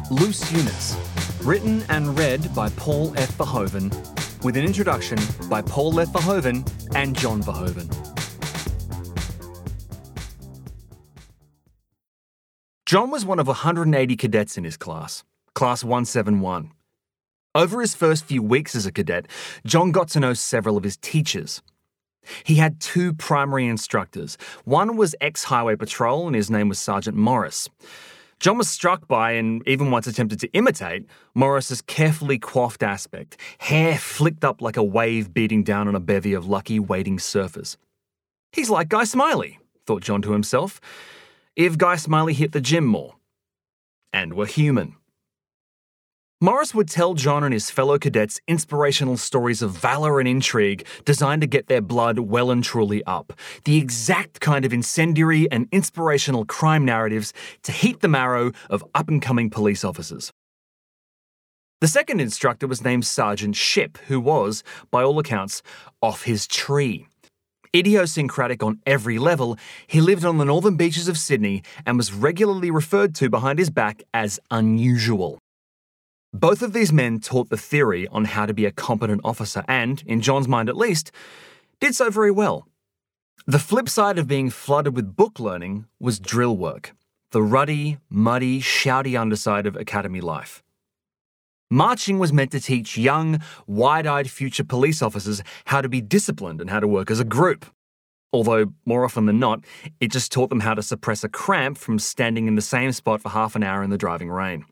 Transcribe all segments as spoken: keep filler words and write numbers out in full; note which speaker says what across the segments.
Speaker 1: Loose Units, written and read by Paul F. Verhoeven, with an introduction by Paul F. Verhoeven and John Verhoeven. John was one of one hundred eighty cadets in his class, Class one seventy-one. Over his first few weeks as a cadet, John got to know several of his teachers. He had two primary instructors. One was ex-Highway Patrol and his name was Sergeant Morris. John was struck by, and even once attempted to imitate, Morris's carefully coiffed aspect, hair flicked up like a wave beating down on a bevy of lucky waiting surfers. He's like Guy Smiley, thought John to himself, if Guy Smiley hit the gym more. And were human. Morris would tell John and his fellow cadets inspirational stories of valour and intrigue designed to get their blood well and truly up. The exact kind of incendiary and inspirational crime narratives to heat the marrow of up-and-coming police officers. The second instructor was named Sergeant Ship, who was, by all accounts, off his tree. Idiosyncratic on every level, he lived on the northern beaches of Sydney and was regularly referred to behind his back as unusual. Both of these men taught the theory on how to be a competent officer and, in John's mind at least, did so very well. The flip side of being flooded with book learning was drill work, the ruddy, muddy, shouty underside of academy life. Marching was meant to teach young, wide-eyed future police officers how to be disciplined and how to work as a group. Although, more often than not, it just taught them how to suppress a cramp from standing in the same spot for half an hour in the driving rain.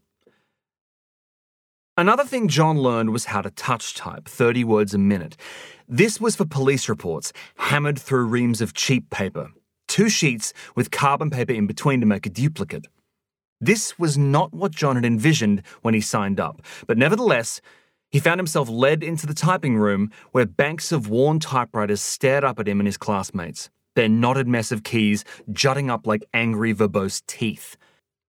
Speaker 1: Another thing John learned was how to touch type, thirty words a minute. This was for police reports, hammered through reams of cheap paper, two sheets with carbon paper in between to make a duplicate. This was not what John had envisioned when he signed up, but nevertheless, he found himself led into the typing room where banks of worn typewriters stared up at him and his classmates, their knotted mess of keys jutting up like angry, verbose teeth.